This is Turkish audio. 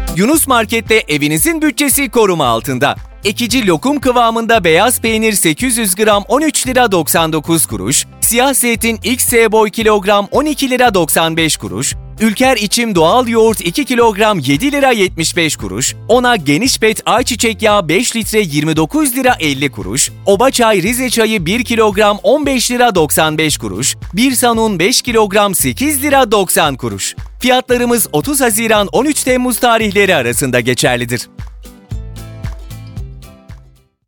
Yunus Market'te evinizin bütçesi koruma altında. Ekici lokum kıvamında beyaz peynir 800 gram 13 lira 99 kuruş, siyah zeytin XS boy kilogram 12 lira 95 kuruş, Ülker içim doğal yoğurt 2 kilogram 7 lira 75 kuruş, Ona geniş pet ayçiçek yağı 5 litre 29 lira 50 kuruş, Oba çay Rize çayı 1 kilogram 15 lira 95 kuruş, Bir Sanun 5 kilogram 8 lira 90 kuruş. Fiyatlarımız 30 Haziran 13 Temmuz tarihleri arasında geçerlidir.